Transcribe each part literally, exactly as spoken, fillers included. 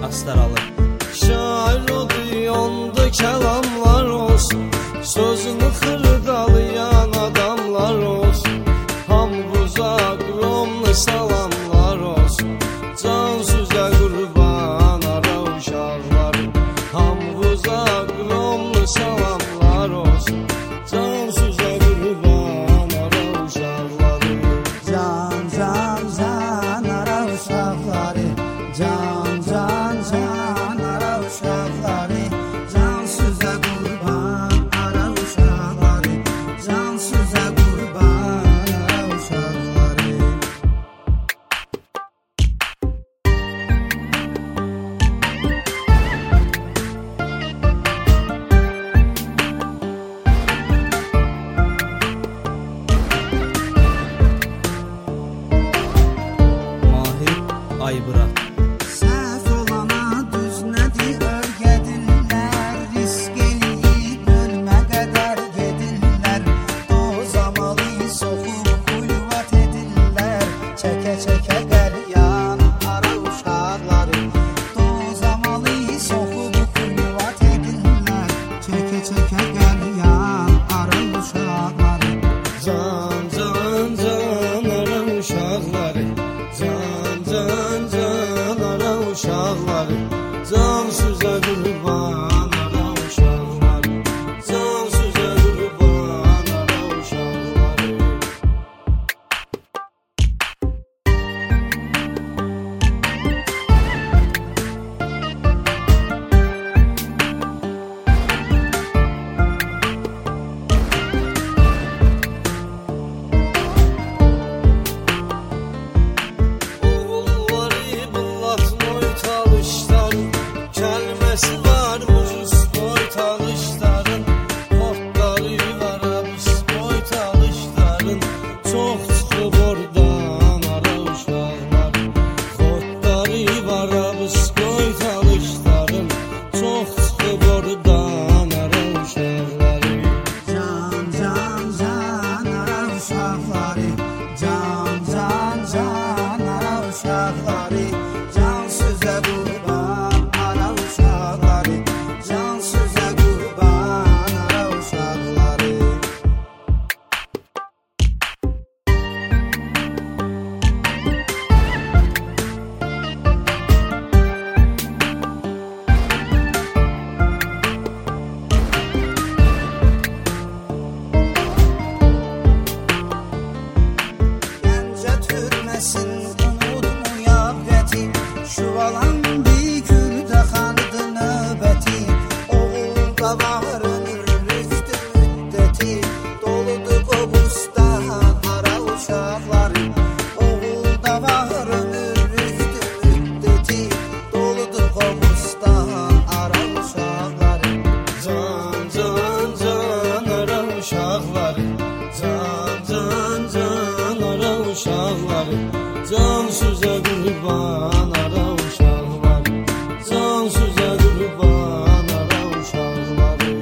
Astaralı. Şair odur onda kəlamlar olsun, sözünü xırdalayan adamlar olsun. Hamımıza qürumlu salamlar olsun, can sözə qurban ara uşaqları. Hamımıza qürumlu salamlar olsun, can sözə qurban ara uşaqları. Can can can ara uşaqları, can can can ara uşaqları, can sözə qurban ara uşaqları, can sözə qurban ara uşaqları. Mahir Aybırat. Səhv olana düz nədir örgədirlər, risk eləyib ölmə qədər gedirlər. Dozamalı soxub qüvvət edirlər, çəkə çəkə qəlyan ara uşaqları. Dozamalı soxub qüvvət edirlər, çəkə çəkə qəlyan ara uşaqları. Can can can ara uşaqları, can can can ara uşaqları, can sözə qurban ara uşaqları, can sözə qurban ara uşaqları. Oğulları bıllatmoy talışların, kəlməsi var mucuz boy talışların. Xotları var abis boy talışların, çox çıxıb oradan ara uşaqları. Xotları var abis boy talışların, çox çıxıb oradan ara uşaqları. Can can can ara uşaqları, can can can ara uşaqları, can sözə qurban ara uşaqları, can sözə qurban ara uşaqları. Gəncə türməsin unutmuya qəti, şuvalandı kürdə xandı növbəti. Oğulda var ömür rüftü müddəti, doludur qobustan ara uşaqları. Oğulda var ömür rüftü müddəti, doludur qobustan ara uşaqları. Can can can ara uşaqları, can can can ara uşaqları, can sözə qurban ara uşaqları, can sözə qurban ara uşaqları.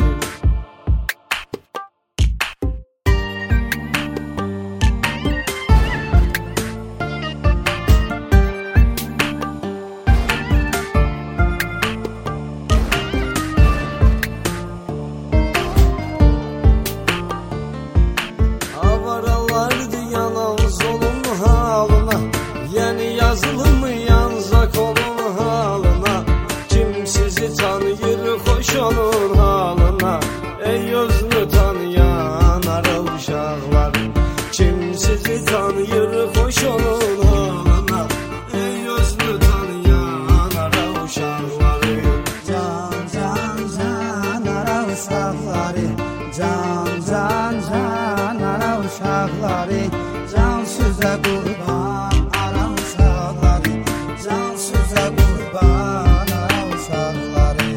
Avaralardı yanan zolun halına, yəni yazılmayan zakolun halına. Kim sizi tanıyır xoş onun halına, ey özünü tanıyan ara uşaqlar. Kim sizi tanıyır xoş onun halına, ey özünü tanıyan ara uşaqlar. Can can can ara uşaqları, can can can ara uşaqları, can sözə qurban ara uşaqları, can sözə qurban ara uşaqları.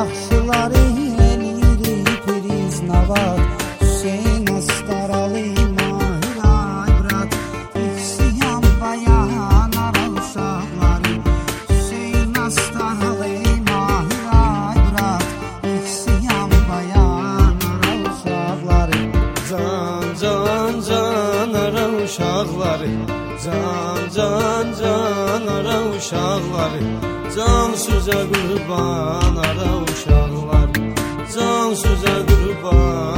Yaxşıları eləyir priz navad, Hüseyn Astaralı uşaqları, can sözə qurban ara uşaqlar, can sözə qurban